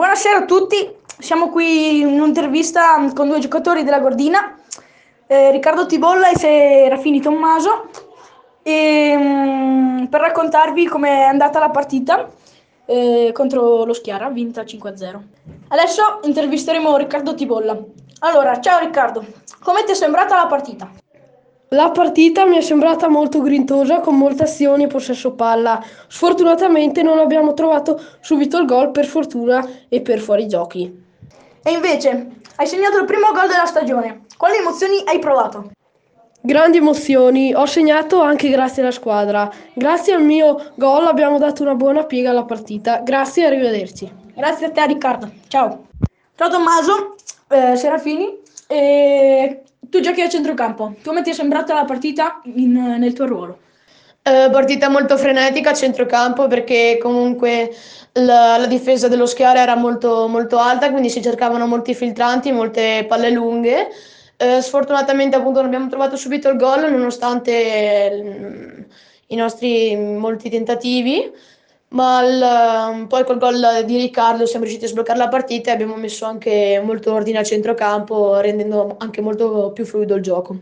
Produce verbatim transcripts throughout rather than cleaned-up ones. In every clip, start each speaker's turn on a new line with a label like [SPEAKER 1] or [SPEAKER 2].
[SPEAKER 1] Buonasera a tutti, siamo qui in un'intervista con due giocatori della Gordina, eh, Riccardo Tibolla e Serafini Tommaso, e, mm, per raccontarvi com'è andata la partita eh, contro lo Schiara, vinta cinque a zero. Adesso intervisteremo Riccardo Tibolla. Allora, ciao Riccardo, come ti è sembrata la partita?
[SPEAKER 2] La partita mi è sembrata molto grintosa, con molte azioni e possesso palla. Sfortunatamente non abbiamo trovato subito il gol, per fortuna e per fuorigiochi.
[SPEAKER 1] E invece, hai segnato il primo gol della stagione. Quali emozioni hai provato?
[SPEAKER 2] Grandi emozioni, ho segnato anche grazie alla squadra. Grazie al mio gol abbiamo dato una buona piega alla partita. Grazie e arrivederci.
[SPEAKER 1] Grazie a te Riccardo, ciao. Ciao Tommaso, eh, Serafini, e tu giochi a centrocampo. Come ti è sembrata la partita in- nel tuo ruolo?
[SPEAKER 3] Eh, partita molto frenetica a centrocampo perché comunque la, la difesa dello Schiara era molto, molto alta, quindi si cercavano molti filtranti, molte palle lunghe. Eh, sfortunatamente appunto non abbiamo trovato subito il gol nonostante mm, i nostri molti tentativi, ma il- poi col gol di Riccardo siamo riusciti a sbloccare la partita e abbiamo messo anche molto ordine a centrocampo, rendendo anche molto più fluido il gioco.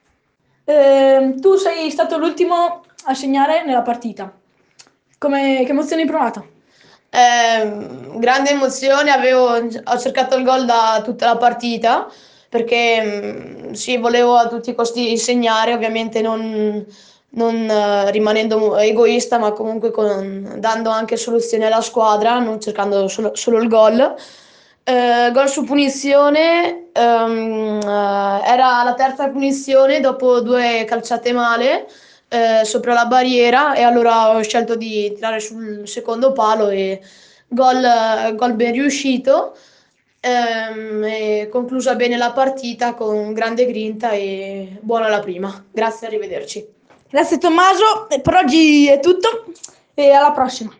[SPEAKER 1] Eh, tu sei stato l'ultimo a segnare nella partita. Come, che emozioni hai provato?
[SPEAKER 3] Eh, grande emozione, avevo, ho cercato il gol da tutta la partita perché mm, sì, volevo a tutti i costi segnare, ovviamente non, non, eh, rimanendo egoista, ma comunque con- dando anche soluzioni alla squadra, non cercando solo, solo il gol. Eh, gol su punizione, ehm, eh, era la terza punizione dopo due calciate male eh, sopra la barriera e allora ho scelto di tirare sul secondo palo e gol, gol ben riuscito. Ehm, e conclusa bene la partita con grande grinta e buona la prima. Grazie, arrivederci.
[SPEAKER 1] Grazie Tommaso, e per oggi è tutto e alla prossima.